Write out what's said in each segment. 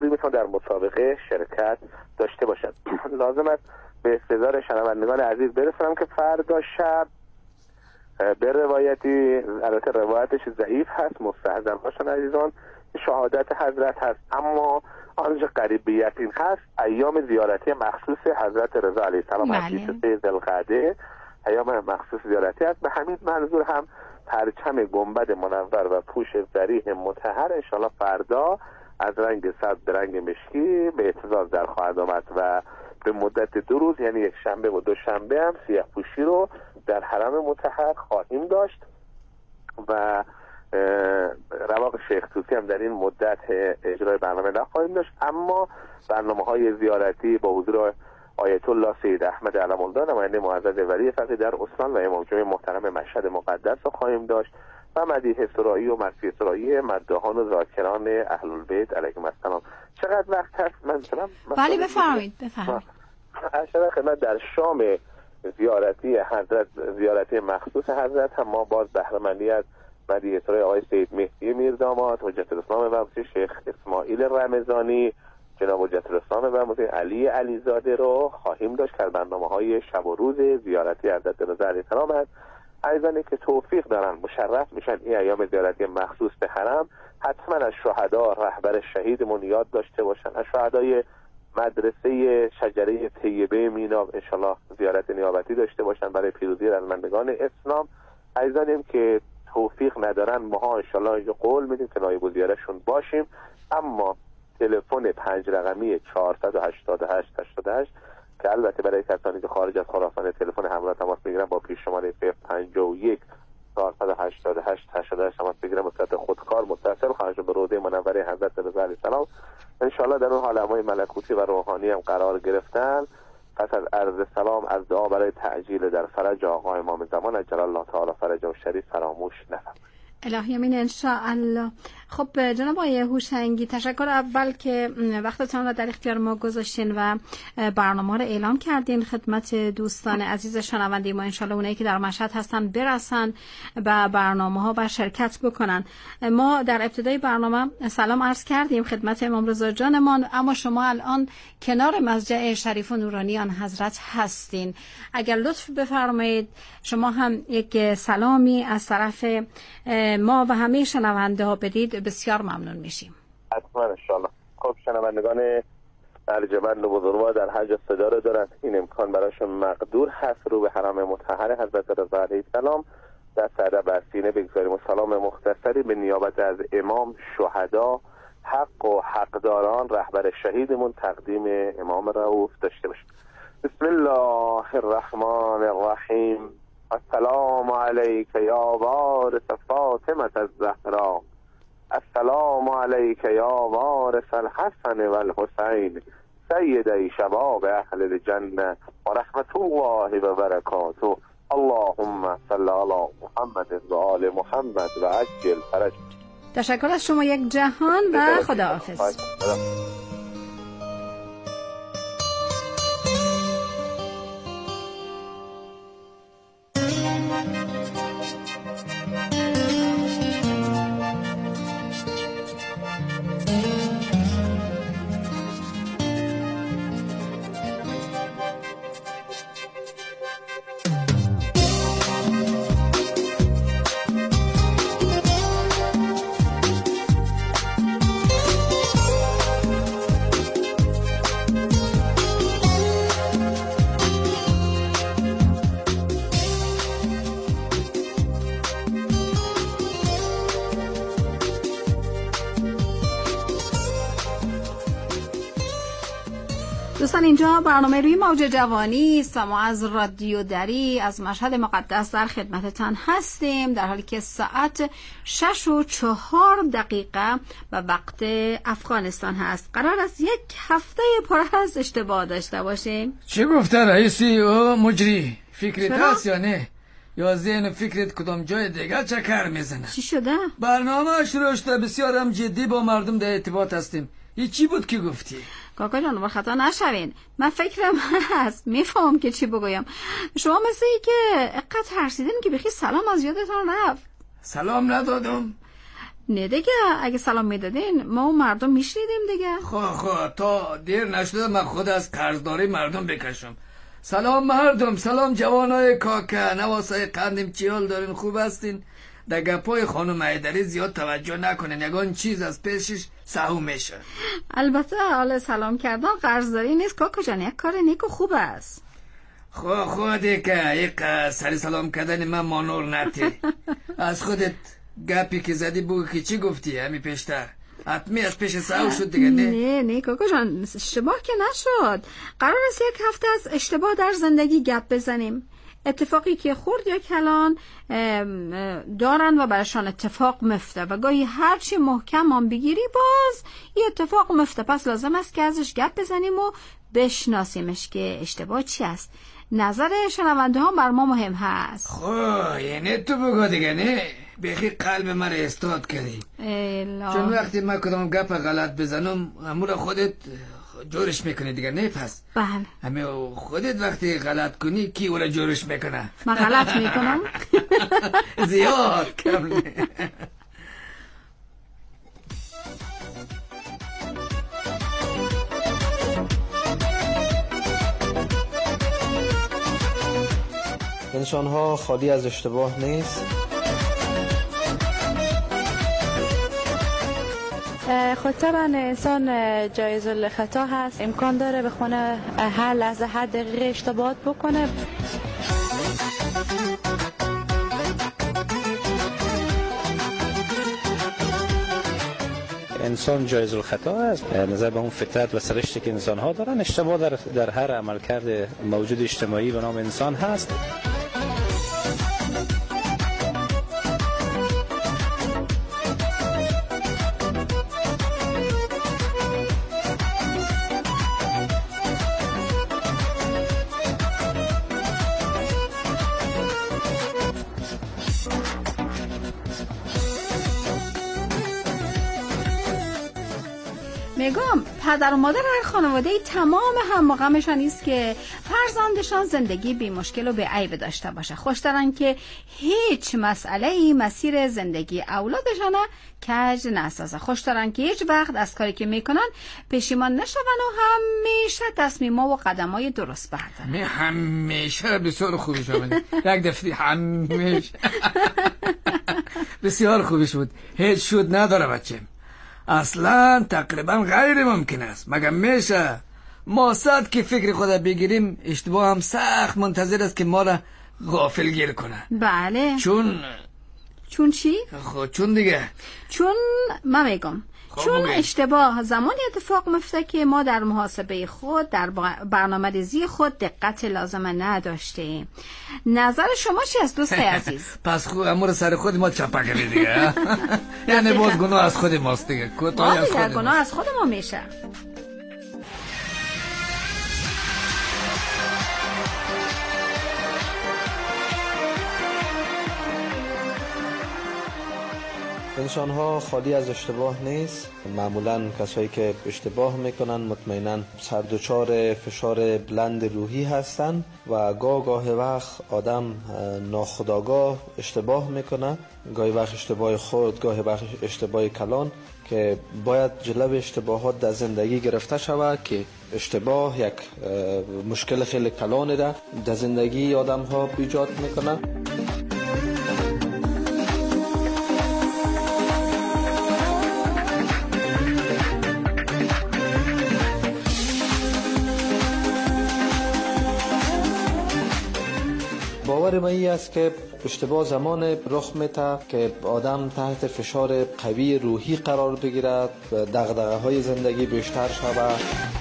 عقبی میتونن در مسابقه شرکت داشته باشن. لازم است به استحضار شنوندگان عزیز برسونم که فردا شب به روایتی، البته روایتش ضعیف هست، مستحضر باشن عزیزان، شهادت حضرت هست، اما آنچه قریب به یقین هست ایام زیارتی مخصوص حضرت رضا علیه السلام از 23 ذوالقعده ایام مخصوص زیارتی است. به همین منظور هم پرچم گنبد منور و پوش ذریح مطهر انشالله فردا از رنگ سبز به رنگ مشکی به اهتزاز در خواهد آمد و به مدت 2 روز یعنی یک شنبه و دوشنبه هم سیاه پوشی رو در حرم مطهر خواهیم داشت و رواق شیخ طوسی هم در این مدت اجرای برنامه نخواهیم داشت، اما برنامه‌های زیارتی با حضور آیت الله سید احمد علم الله نماینده معزز ولی فقیه در استان و امام جمعه محترم مشهد مقدس رو خواهیم داشت و مدیح سرایی و مرثیه سرایی مداحان و ذاکران اهل البیت علیهم السلام. چقدر وقت هست؟ من بله بفرمایید. عشر خدمت در شام زیارتی حضرت، زیارتی مخصوص حضرت هم ما باز بهره مندی از مدیح سرای آقای سید مهدی میرداماد، حجت الاسلام و شیخ اسماعیل رمضانی، جناب حجت الاسلام و علی علیزاده رو خواهیم داشت که برنامه‌های شب و روز زیارتی حضرت رضا علیه السلام است. عزیزانی که توفیق دارن مشرف میشن این ایام زیارتی مخصوص به حرم، حتما از شهدا رهبر شهیدمون یاد داشته باشن، از شهدای مدرسه شجره طیبه مینا انشالله زیارت نیابتی داشته باشن برای پیروزی رزمندگان اسلام. عزیزانیم که توفیق ندارن ما انشالله اینجا قول میدیم که نایب الزیارتشون باشیم، اما تلفن 5 رقمی 488 88 که البته برای کسانی که خارج از خراسان تلفن همراه تماس بگیرن با پیش شماره 51 488 88 تماس بگیرن به صورت خودکار متصل خواهند به روضه منوره حضرت رضا علیه السلام. ان شاء الله در اون عالم‌های ملکوتی و روحانی هم قرار گرفتن. پس از عرض سلام از دعا برای تعجیل در فرج آقا امام زمان عجل الله تعالی فرجه شریف فراموش نفرمایید. الهی امین ان شاء الله. خب جناب آقای هوشنگی، تشکر اول که وقتتون رو در اختیار ما گذاشتین و برنامه رو اعلام کردین خدمت دوستان عزیز شنونده ما. ان شاء الله اونایی که در مشهد هستن برسن و برنامه‌ها و شرکت بکنن. ما در ابتدای برنامه سلام عرض کردیم خدمت امام رضا جانمان، اما شما الان کنار مسجد شریف و نورانیان حضرت هستین. اگر لطف بفرمایید شما هم یک سلامی از طرف ما و همه شنونده ها بدید بسیار ممنون میشیم. حتما انشاءالله. خب شنوندگان ارجمند و بزرگوار در حج صدا رو دارن، این امکان براشون مقدور هست رو به حرم مطهر حضرت رضا علیه السلام در سعده بر سینه بگذاریم و سلام مختصری به نیابت از امام شهدا حق و حقداران رهبر شهیدمون تقدیم امام رؤوف داشته باشیم. بسم الله الرحمن الرحیم. السلام علیک یا وارث فاطمه الزهرا، السلام علیک یا وارث الحسن والحسین سیدی شباب اهل الجنه و رحمت الله و برکاته. اللهم صل علی محمد و آل محمد و عجل فرج. تشکر از شما یک جهان و خداحافظ. دوستان اینجا برنامه روی موج جوانی است و ما از رادیو دری از مشهد مقدس در خدمتتان هستیم، در حالی که ساعت 6:04 و وقت افغانستان هست. قرار است یک هفته پر از اشتباه داشته باشیم. چه گفته رئیسی او مجری؟ فکرت هست یا نه؟ یا ذهن فکرت کدام جای دیگر چکر میزنه؟ چی شده؟ برنامه شروع شده، بسیار هم جدی با مردم در ارتباط هستیم. این چی بود که گفتی؟ کاکا جان بر خطا نشوین، من فکرم هست میفهم که چی بگویم. شما مثل ای که اقدر ترسیدین که بخی سلام از یادتان رفت. سلام ندادم؟ نه دیگه، اگه سلام میدادین ما و مردم میشنیدیم دیگه. خب تا دیر نشده من خود از قرضداری مردم بکشم. سلام مردم، سلام جوانای کاکه، نواسای قندیم، چی حال دارین؟ خوب هستین؟ در گپای خانم ایدری زیاد توجه نکنین، یگان چیز از پیشش سهو میشه. البته حالا سلام کردن قرضداری نیست کاکا جان، یک کار نیک و خوب است. خودی که یک سری سلام کردن من مانور نتی. از خودت گپی که زدی بگو که چی گفتی همی پیشتر؟ حتمی از پیش سهو شد دیگه. نه کاکا جان، اشتباه که نشد. قرار است یک هفته از اشتباه در زندگی گپ بزنیم. اتفاقی که خورد یا کلان دارن و برشان اتفاق مفته و گاهی هرچی محکم آن بگیری باز یه اتفاق مفته. پس لازم است که ازش گپ بزنیم و بشناسیمش که اشتباه چی است. نظر شنونده ها بر ما مهم هست. یعنی تو بگو دیگه. نه بخی قلب من را استاد کردی. چون وقتی من کدام گپ غلط بزنم امور خودت جورش میکنی دیگه. نه پس بله، همه خودت وقتی غلط کنی کی اولا جورش میکنه؟ من غلط میکنم؟ زیاد کم نه. انسان‌ها خالی از اشتباه نیست. خطا انسان جایز الخطا هست، امکان داره بخونه هر لحظه هر دقیقه اشتباهات بکنه. انسان جایز الخطا است. نظر به اون فطرت و سرشتی که انسان ها دارن، اشتباه در هر عملکرد موجود اجتماعی به نام انسان هست. میگم پدر و مادر هر خانواده تمام هم غمشان است که فرزندشان زندگی بی مشکل و بی عیب داشته باشه. خوش دارن که هیچ مسئله مسیر زندگی اولادشان کج نسازه. خوش دارن که هیچ وقت از کاری که میکنن پشیمان نشون و همیشه تصمیم‌ها و قدم‌های درست بردارن. همیشه بسیار خوبی شد. یک دفعه همیشه بسیار خوبی شد. هیچ شد نداره بچه‌م. اصلا تقریبا غیر ممکن است. مگر میشه ما صد که فکر خود بگیریم اشتباه هم سخت منتظر است که ما را غافل گیر کنه. بله. چون چی؟ چون دیگه چون من میگم چون اشتباه زمانی اتفاق میفته که ما در محاسبه خود، در برنامه ریزی خود دقت لازمه نداشتیم. نظر شما چی است دوست عزیز؟ پس امور سر خود ما چپا کنید دیگه. یعنی باز گناه از خود ماست دیگه. گناه از خود ما میشه. انسان‌ها خالی از اشتباه نیست. معمولاً کسایی که اشتباه میکنن مطمئناً سردوچار فشار بلند روحی هستن و گاه وقت آدم ناخودآگاه اشتباه میکنه، گاهی وقت اشتباه خود، گاهی وقت اشتباه کلان، که باید جلوی اشتباهات در زندگی گرفته شود که اشتباه یک مشکل خیلی کلانی را در زندگی آدم ها ایجاد میکنه. باور من این است که اشتباه زمان رخ میده که آدم تحت فشار قوی روحی قرار بگیرد، دغدغه های زندگی بیشتر شود.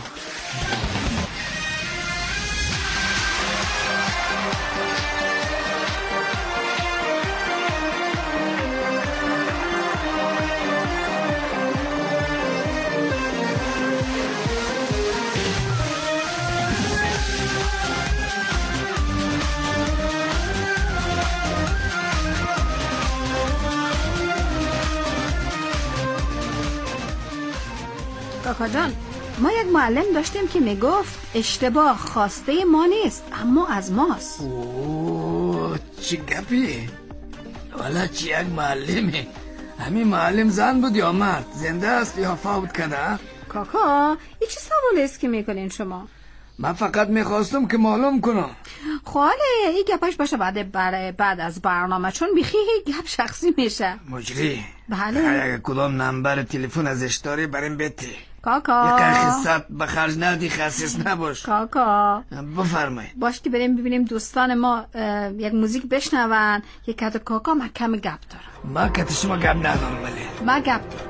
کاکا جان، ما یک معلم داشتیم که میگفت اشتباه خواسته ما نیست اما از ماست. اوه چی گپی؟ والا چی یک معلمی؟ همین معلم زن بود یا مرد؟ زنده است یا فوت کرده؟ کاکا این چه سوالی است که میکنین شما؟ من فقط میخواستم که معلوم کنم. خاله این گپش باشه بعد از برنامه، چون بیخی گپ شخصی میشه. مجری بله. اگه کدام نمبر تلفن ازش داری بریم بتی. کاکا یک خصت به خرج ندی، خصیص نباش. کاکا بفرمایید. باش که بریم ببینیم دوستان ما یک موزیک بشنون. یک کت کاکا من کم گپ دارم. من کت شما گپ ندارم ولی من گپ دارم.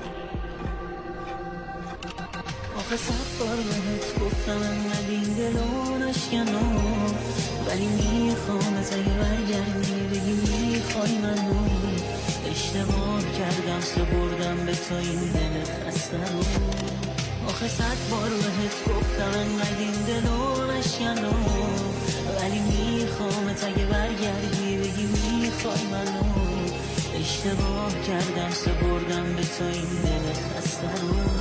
آخه 100 بار بهت گفتم انقدر این دلونش ینو، ولی میخوام از اگه برگردی بگی میخوای منو. اشتباه کردم سپردم به تو این دل خسته رو. آخه 100 بار بهت گفتم انقدر این دلونش ینو، ولی میخوام از اگه برگردی بگی میخوای منو. اشتباه کردم سپردم به تو این دل خسته رو.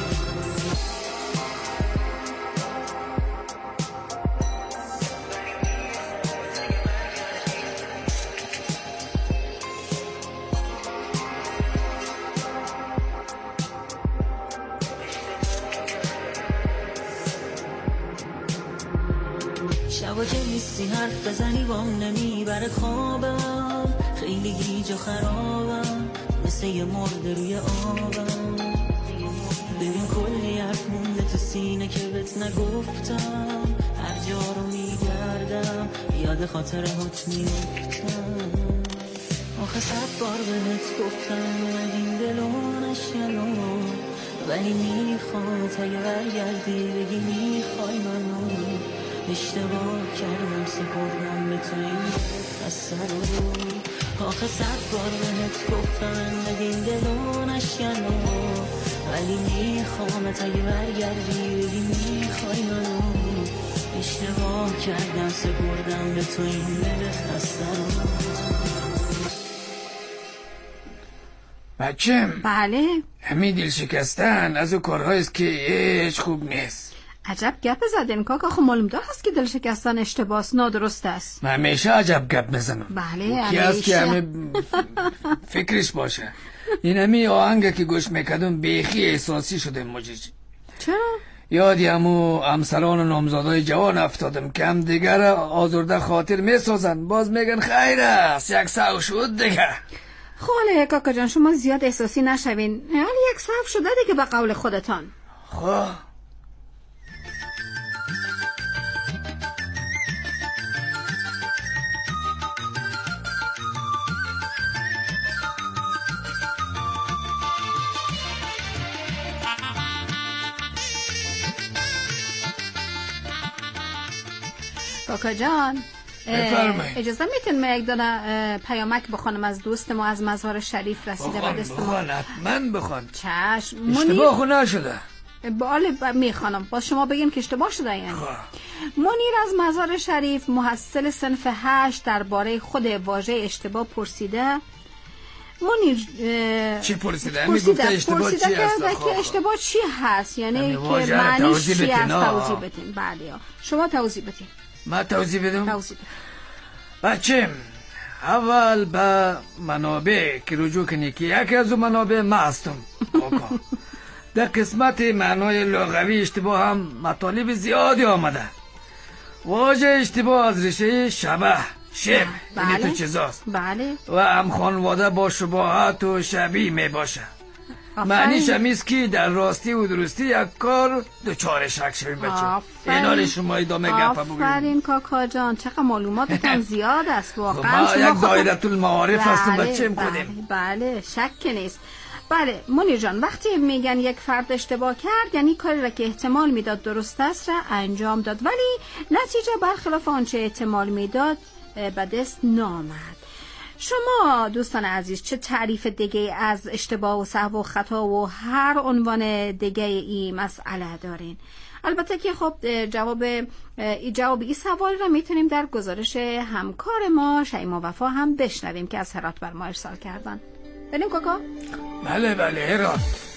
شبا که نیستی حرف بزنی بام نمیبره خوابم، خیلی گیج و خرابم مثل یه مرده روی آبم. ببین کلی حرف مونده تو سینه که بهت نگفتم، هر جا رو میگردم یاد خاطره هات میفتم. آخه 100 بار بهت گفتم این دلونش ینو، ولی میخوام اگه برگردی بگی میخوای منو. اشتباه کردم سپردم به تو این خسته رو. آخه 100 بار بهت گفتم این دلونش ینو، ولی میخوام اگه برگردی بگی میخوای منو. اشتباه کردم سپردم به تو این دل خسته رو. بچم بله. همین دل شکستن از او کارهاییست که هیچ خوب نیست. عجب گپ زدین کاکا. خب معلوم دار هست که دل شکستن اشتباهه، نادرست است. من همیشه عجب گپ میزنم. بله کی هست که همیشه. همه فکرش باشه. این همی آهنگه که گوش میکردم بیخی احساسی شده مجری. چرا؟ یادی همو همسران و نامزادای جوان افتادم که هم دیگر آزرده خاطر میسازن، باز میگن خیر است یک سو شد دیگه. خاله کاکا جان شما زیاد احساسی نشوین، حالا یک صف شده دیگه به قول خودتان. خب کاکا جان بفرمایید. اجازه میتونم من یک دانه پیامک بخونم از دوست ما از مزار شریف رسیده به دست ما؟ بخوان حتما بخوان. چشم. اشتباه خو نشده. بله میخوانم، با شما بگیم که اشتباه شده. یعنی منیر از مزار شریف محصل صنف 8 درباره خود واژه اشتباه پرسیده. منیر چی پرسیده؟ میگفته اشتباه چی هست؟ که اشتباه چی هست، یعنی که معنیش چی هست. توضیح بدین. بله شما توضیح بدین. من توضیح بدم؟ توضیح بدین. بچم اول به منابع که رجوع کنی که یکی از منابع ما هستم کاکا. در قسمت معنای لغوی اشتباه هم مطالب زیادی آمده. واژه اشتباه از ریشه شبه شبه این تو چیزاست. بله. و هم خانواده با شباهت و شبیه می باشه. معنیش همیست که در راستی و درستی یک کار دوچار شک شویم بچه. اینا شما ادامه گفت بگویم. آفرین کاکا جان چقدر معلوماتتان زیاد است واقعا. ما یک دایره المعارف هستم بچه کنیم. بله شک نیست. بله منیر جان وقتی میگن یک فرد اشتباه کرد یعنی کاری را که احتمال میداد درست است را انجام داد، ولی نتیجه برخلاف آنچه احتمال میداد به دست نامد. شما دوستان عزیز چه تعریف دیگه از اشتباه و سهو و خطا و هر عنوان دیگه این مسئله دارین؟ البته که خب جواب این سوال را میتونیم در گزارش همکار ما شیما وفا هم بشنویم که از هرات بر ما ارسال کردن. بریم کاکا؟ بله هرات.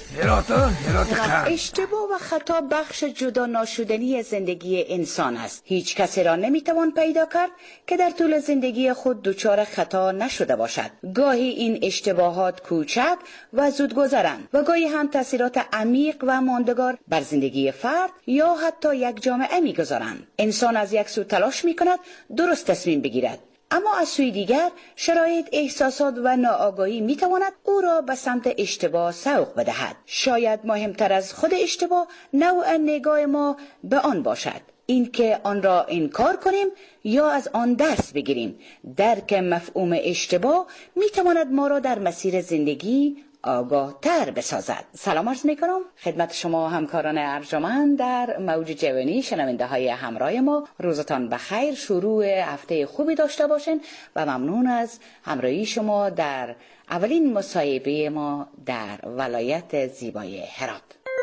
هرات قرن. اشتباه و خطا بخش جدا ناشدنی زندگی انسان است. هیچ کسی را نمیتوان پیدا کرد که در طول زندگی خود دچار خطا نشده باشد. گاهی این اشتباهات کوچک و زودگذرند و گاهی هم تاثیرات عمیق و ماندگار بر زندگی فرد یا حتی یک جامعه میگذارند. انسان از یک سو تلاش میکند درست تصمیم بگیرد، اما از سوی دیگر شرایط، احساسات و ناآگاهی میتواند او را به سمت اشتباه سوق بدهد. شاید مهمتر از خود اشتباه نوع نگاه ما به آن باشد، اینکه آن را انکار کنیم یا از آن درس بگیریم. درک مفهوم اشتباه میتواند ما را در مسیر زندگی آگاه تر بسازد. سلام عرض میکنم خدمت شما همکاران ارجمند در موج جوانی، شنونده های همراه ما. روزتان بخیر، شروع هفته خوبی داشته باشین و ممنون از همراهی شما در اولین مصاحبه ما در ولایت زیبای هرات.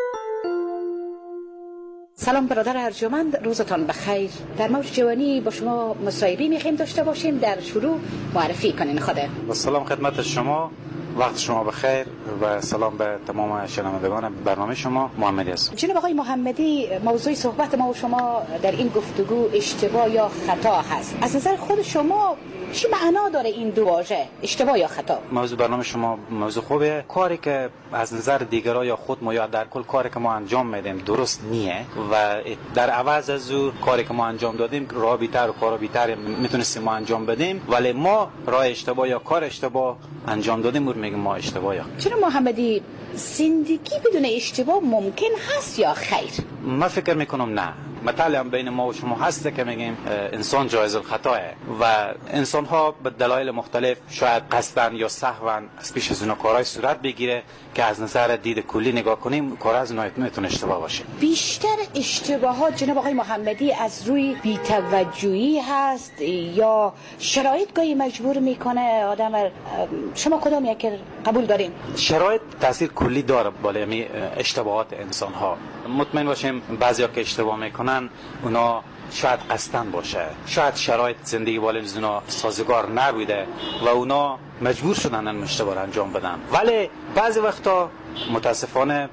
سلام برادر ارجمند، روزتان بخیر. در موج جوانی با شما مصاحبه میخوایم داشته باشیم. در شروع معرفی کنین خودت. با سلام خدمت شما، وقت شما بخیر و سلام به تمام شنوندگان برنامه شما. محمدی هستم. جناب آقای محمدی، موضوع صحبت ما و شما در این گفتگو اشتباه یا خطا هست. از نظر خود شما چی معنا داره این دو واژه، اشتباه یا خطا؟ موضوع برنامه شما موضوع خوبه. کاری که از نظر دیگران یا خود ما یا در کل کاری که ما انجام میدیم درست نیه و در عوض از او کاری که ما انجام دادیم راه بیتر و کارا بیتر میتونستیم ما انجام بدیم، ولی ما راه اشتباه یا کار اشتباه انجام دادیم و میگیم ما اشتباه. یا چرا محمدی زندگی بدون اشتباه ممکن هست یا خیر؟ من فکر میکنم نه. مطالعه هم بین ما و شما هسته که میگیم انسان جایز الخطاه و انسان ها به دلایل مختلف شاید قصدن یا سهوا از پیش از اونا کارهای صورت بگیره که از نظر دید کلی نگاه کنیم کار از اونا میتونه اشتباه باشه. بیشتر اشتباهات جناب آقای محمدی از روی بی‌توجهی هست یا شرایط گاهی مجبور میکنه آدم؟ شما کدام یک قبول دارین؟ شرایط تاثیر کلی داره بالای اشتباهات انسان ها. مطمئن باشیم بعضیا که اشتباه میکنن اونا شاید قصدن باشه، شاید شرایط زندگی بالای اونا سازگار نبوده و اونا مجبور شدن این اشتباه انجام بدن، ولی بعضی وقتا متاسفانه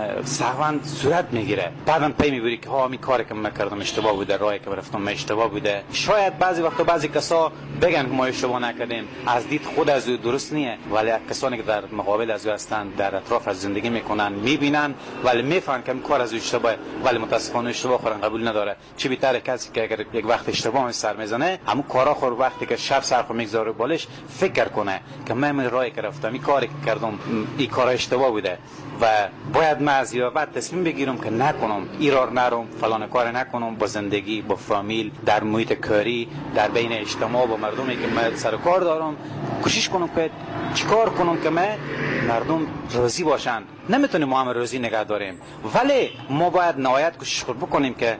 سهوا صورت میگیره. بعدم پی میبری که ها می کاری که من کردم اشتباه بوده، راهی که رفتم اشتباه بوده. شاید بعضی وقتا بعضی کسا بگن که ما اشتباه نکردیم، از دید خود از او درست نیه، ولی کسانی که در مقابل از او هستن در اطراف از زندگی میکنن میبینن ولی میفهمن که کار از او اشتباه، ولی متاسفانه اشتباه خورن قبول نداره. چه بیتره کسی که اگر یک وقت اشتباه سر میزنه همون کارا خور وقتی که شب سرخو میگذاره بالش فکر کنه که من راهی که رفتم این کاری که کردم این کار اشتباه بوده و باید من از این بعد تصمیم بگیرم که نکنم، ایرار نرم، فلان کار نکنم، با زندگی، با فامیل، در محیط کاری، در بین اجتماع با مردمی که من سر کار دارم کوشش کنم که چیکار کنم که من مردم راضی باشن. نمیتونیم ما هم راضی نگه داریم، ولی ما باید نهایت کوشش بکنیم که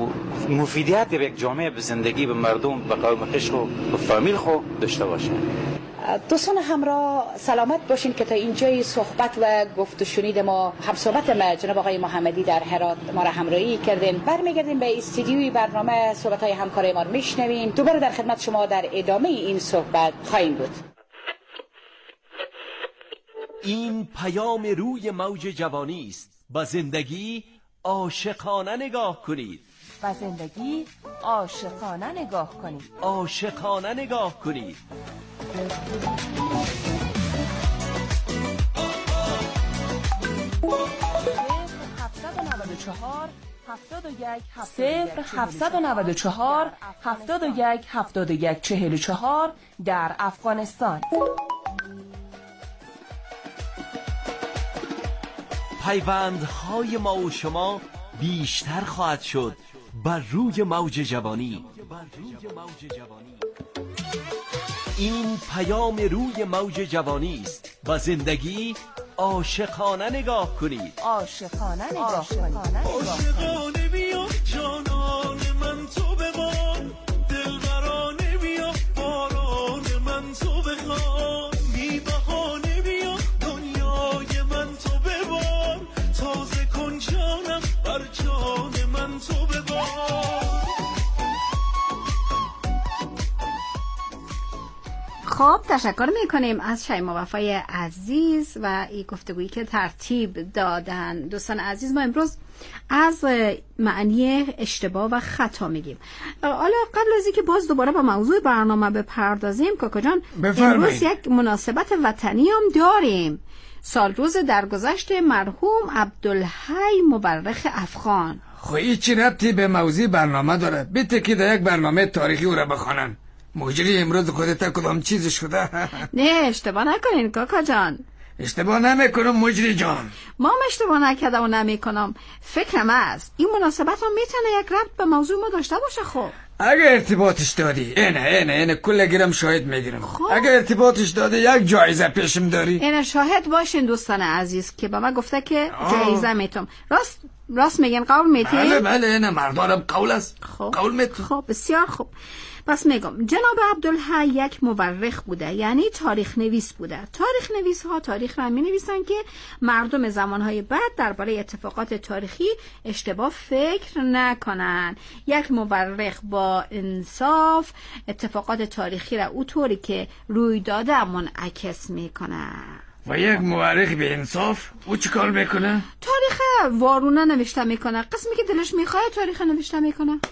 مفیدیت به یک جامعه، به زندگی، به مردم، به قوم خیش و به فامیل خود داشته باشه. دوستان همراه سلامت باشین که تا اینجای صحبت و گفت و شنید ما همصحبت ما جناب آقای محمدی در هرات ما را همراهی کردین. برمیگردیم به استودیوی برنامه، صحبت های همکار ما رو میشنویم. دوباره در خدمت شما در ادامه این صحبت خواهیم بود. این پیام روی موج جوانی است. با زندگی عاشقانه نگاه کنید. با زندگی عاشقانه نگاه کنید. عاشقانه نگاه کنید. 0794 71 44 در افغانستان. پیوندهای ما و شما بیشتر خواهد شد بر روی موج جوانی. این پیام روی موج جوانی است. با زندگی عاشقانه نگاه کنید. عاشقانه نگاه کنید. عاشقانه بیا جانان من تو بمان، دلبرانه بیا باران من تو بخوان، بی بهانه بیا دنیای من تو ببار، تازه کن جانم بر جان من تو ببار. خب تشکر میکنیم از شیما وفای عزیز و این گفتگویی که ترتیب دادن. دوستان عزیز، ما امروز از معنی اشتباه و خطا میگیم. حالا قبل از اینکه باز دوباره با موضوع برنامه بپردازیم کاکا جان، امروز یک مناسبت وطنی هم داریم. سال روز درگذشت مرحوم عبدالحی مورخ افغان. خب این چی ربطی به موضوع برنامه داره؟ بیته که در یک برنامه تاریخی او را بخوانن. مجری امروز خودت کدام چیز شده؟ نه اشتباه نکنین کاکا جان. اشتباه نمیکنم مجری جان. ما هم اشتباه نکردم و نمیکنم. فکرم است این مناسبت هم میتونه یک ربط به موضوع ما داشته باشه. خب اگه ارتباطش دادی اینه کل گیرم شاهد میگیرم. اگه ارتباطش دادی یک جایزه پیشم داری. اینه شاهد باشین دوستان عزیز که با من گفته که جایزه میتم. راست میگن؟ قول میتین؟ بله اینه مردارم قول است. قول میتم. خب بسیار خوب. پس میگم جناب عبدالحی یک مورخ بوده، یعنی تاریخ نویس بوده. تاریخ نویس ها تاریخ را می نویسن که مردم زمانهای بعد درباره اتفاقات تاریخی اشتباه فکر نکنن. یک مورخ با انصاف اتفاقات تاریخی را اونطوری که روی داده منعکس میکنه. و یک مورخ به انصاف او چی کار میکنه؟ تاریخ وارونه نوشته میکنه. قسمی که دلش میخواد تاریخ نوشته میکنه.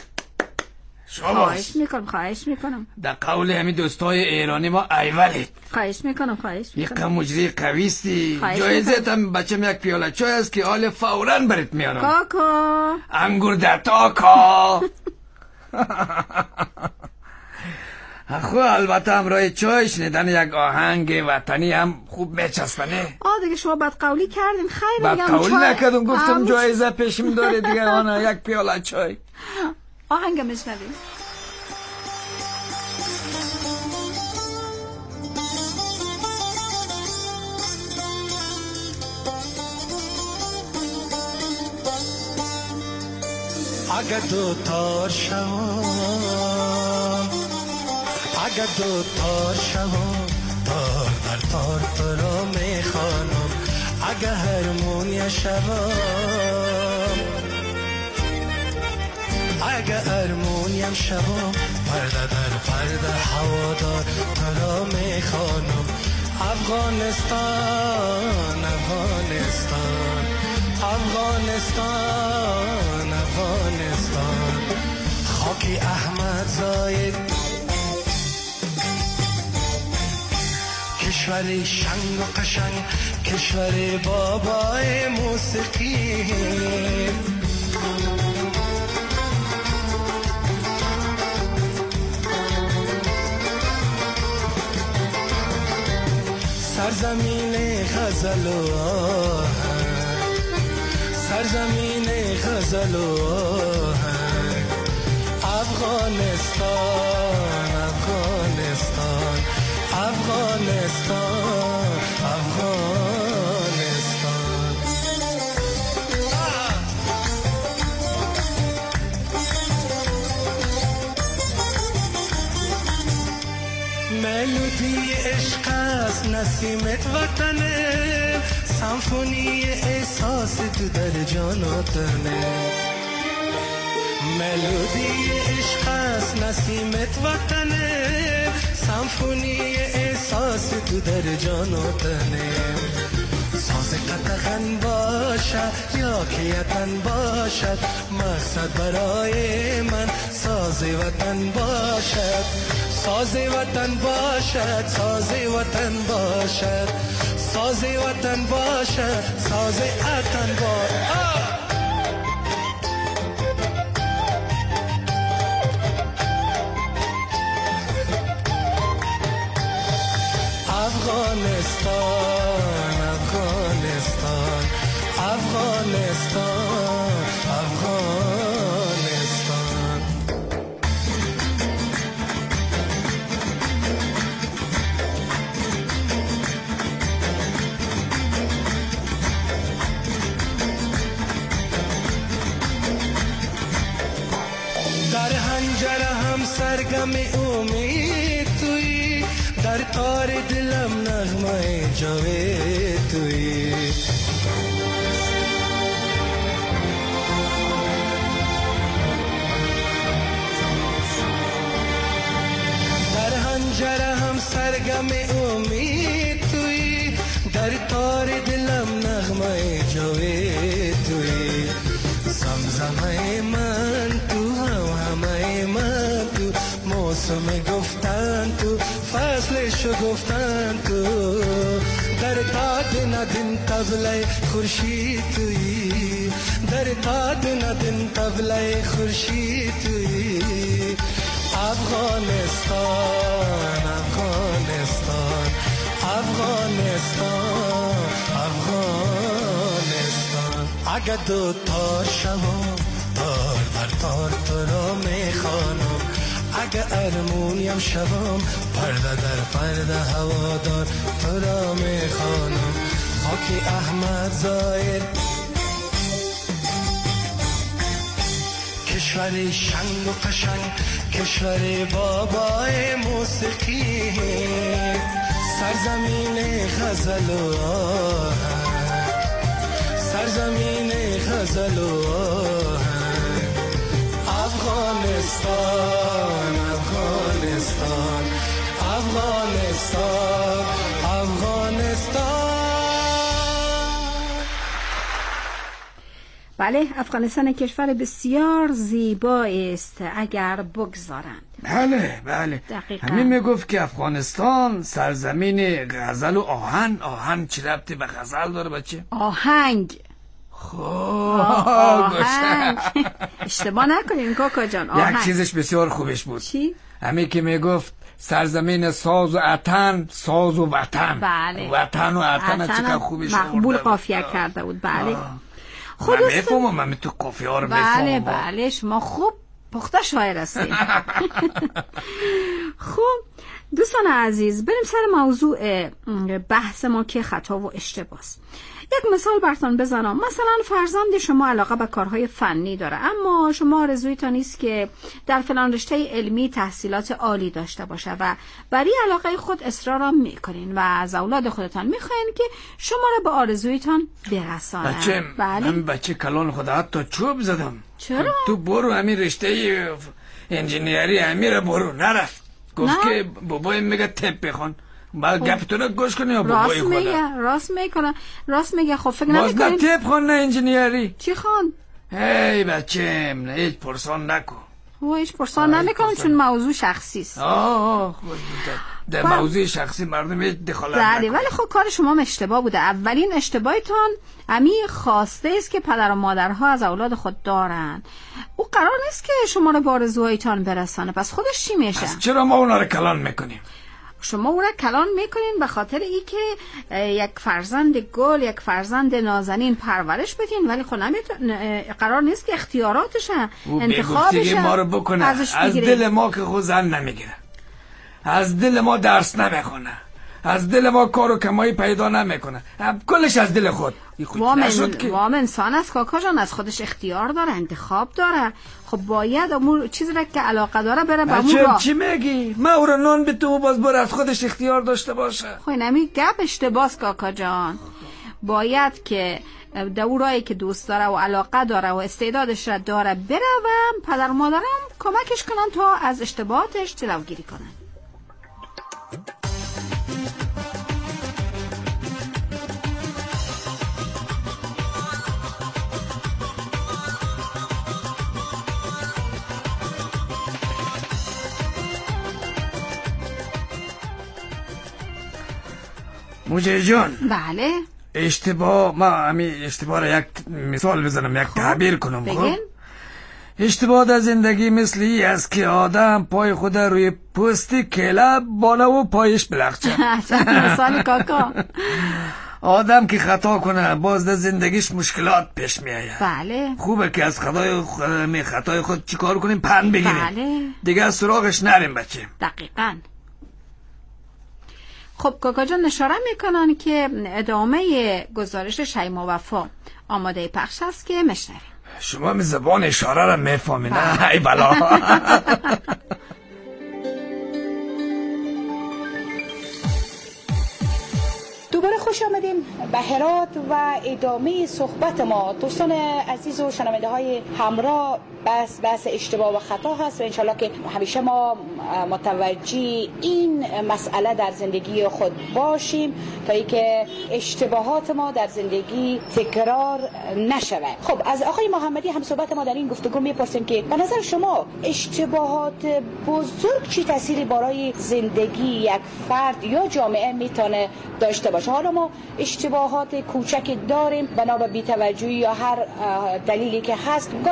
خواهش میکنم. در قول همین دوستای ایرانی ما ایولی. خواهش میکنم. یک مجری قویستی. جایزت هم بچم یک پیاله چای است که حال فوراً برات میارم. کاکا انگور در تاکا. خب البته همراه چای شنیدن یک آهنگ وطنی هم خوب میچسبنه. دیگه شما بدقولی کردین. خیلی بدقولی نکردم، گفتم جایزه پیشم داره دیگه. آنها یک پیاله چای. آهنگ میشنویم. اگر دو تار شوم، اگر دو تار شوم، تار در تار تو را میخوانم. اگر هرمونی شوم، اگر هرمونیم شوم، پرده در پرده هوادار تو را میخوانم. افغانستان افغانستان افغانستان افغانستان، خاکی احمد زاید، کشور شنگ و قشنگ، کشور بابای موسیقی. سرزمین غزل و آهنگ، سرزمین غزل و آهنگ، افغانستان افغانستان افغانستان افغانستان. ملودی عشق است نسیمت وطنه، سمفونی احساس تو در جاناتنه. ملودی عشق است نسیمت وطنه، سمفونی احساس تو در جاناتنه. ساز قطغن باشد یا که یتن باشد، مقصد برای من ساز وطن باشد. ساز وطن باشد، ساز وطن باشد، ساز وطن باشد، ساز وطن باشد. افغانستان افغانستان افغانستان افغانستان. در هنجره هم سرگم امید توی، در تار دلم نغمه جاوید توی. در هنجره هم سرگم عالم امید تویی، در تار دلم نغمه جاوید تویی، زمزمه من تو، همه من تو، موسم گفتن تو، فصلشو گفتن تو، در تاد ندین طبله خورشید تویی، در تاد ندین طبله خورشید تویی. افغانستان افغانستان افغانستان افغانستان، اگه دو تار شوم تار بر تار تو را میخوانم، اگه ارمونیم شوم پرده در پرده هوادار تو را میخوانم. خاکی احمد ظاهر کشور شنگ و قشنگ، کشور بابای موسیقی، سرزمین غزل و آهنگ، سرزمین غزل و آهنگ. افغانستان افغانستان افغانستان افغانستان. بله، افغانستان کشور بسیار زیبا است اگر بگذارند. بله بله، دقیقاً. همین میگفت که افغانستان سرزمین غزل و آهن. آهن چی ربطی به غزل داره بچه؟ آهنگ. آهنگ. اشتباه نکنین کاکا جان، آهنگ. یک چیزش بسیار خوبش بود. چی؟ همین که میگفت سرزمین ساز و عطن، ساز و وطن. بله. وطن و عطن چقدر خوبش مقبول قافیه کرده بود. بله. من میفهمم، من تو قافیه ها رو میفهمم. بله بله، شما خوب پخته شاعر هستید. خوب دوستان عزیز، بریم سر موضوع بحث ما که خطا و اشتباه است. یک مثال براتون بزنم. مثلا فرزند شما علاقه به کارهای فنی داره، اما شما آرزویتان نیست که در فلان رشته علمی تحصیلات عالی داشته باشه و برای علاقه خود اصرار میکنین و از اولاد خودتان میخواین که شما را به آرزویتان برسانن. بچه، بله؟ من بچه کلان خدا حتی چوب زدم. چرا؟ تو برو همین رشته انجینیری امیر برو. نرفت، گفت که بابای میگه تپ بخوان. بعد گپ تو گوش کنی یا بابای خدا؟ راست میگه. خب فکر نمی‌کنید باز نه تپ خوان نه انجینیری. چی خوان؟ هی بچه، هیچ پرسان نکن. هیچ پرسان نمیکنم چون موضوع شخصی است. در موضوع شخصی مردم هیچ دخالت نکنه. ولی خب کار شما اشتباه بوده. اولین اشتباهتان امی خواسته است که پدر و مادرها از اولاد خود دارن. او قرار نیست که شما رو به آرزوهایتان برسانه. پس خودش چی میشه؟ پس چرا ما اونا رو کلان میکنیم؟ شما او را کلان میکنین به خاطر ای که یک فرزند گل، یک فرزند نازنین پرورش بدین، ولی خب قرار نیست که اختیاراتش، انتخابش ما رو بکنه. از دل ما که خود زن نمیگیره، از دل ما درس نمیخونه، از دل ما کار و کمایی پیدا نمیکنه، کلش از دل خود. وام انسان است کاکا جان، از خودش اختیار داره، انتخاب داره. خب باید امور چیزی را که علاقه داره بره به امور را. چی میگی؟ ما او را نان به تو باز بره از خودش اختیار داشته باشه. خب نمی گپ اشتباه کاکا جان. باید که دورایی که دوست داره و علاقه داره و استعدادش را داره بره و پدر و مادرم کمکش کنن تا از اشتباهاتش جلوگیری کنن. موجه جان. بله. اشتباه، ما همین اشتباه را یک مثال بزنم، یک تعبیر کنم. بگین. اشتباه در زندگی مثل ای است که آدم پای خود روی پوستی کله بالا و پایش بلخچه. مثال کاکا. آدم که خطا کنه باز در زندگیش مشکلات پیش می آید. بله. خوبه که از خطای خود چیکار کنیم؟ پند بگیریم. بله. دیگه از سراغش نریم بچه. دقیقاً. خب کاکا جان اشاره میکنن که ادامه گزارش شیما وفا آماده پخش است که مشنویم. شما می زبان اشاره را میفهمی نه؟ ای بلا. دوباره خوش آمدین به هرات و ادامه صحبت ما. دوستان عزیز و شنونده های همراه، بحث اشتباه و خطا هست و انشالله که همیشه ما متوجه این مسئله در زندگی خود باشیم تا اینکه اشتباهات ما در زندگی تکرار نشود. خب از آقای محمدی هم صحبت ما در این گفتگو میپرسیم که به نظر شما اشتباهات بزرگ چی تأثیری برای زندگی یک فرد یا جامعه میتونه داشته باشه؟ حالا ما اشتباهات کوچکی داریم بنا به بی‌توجهی یا هر دلیلی که هست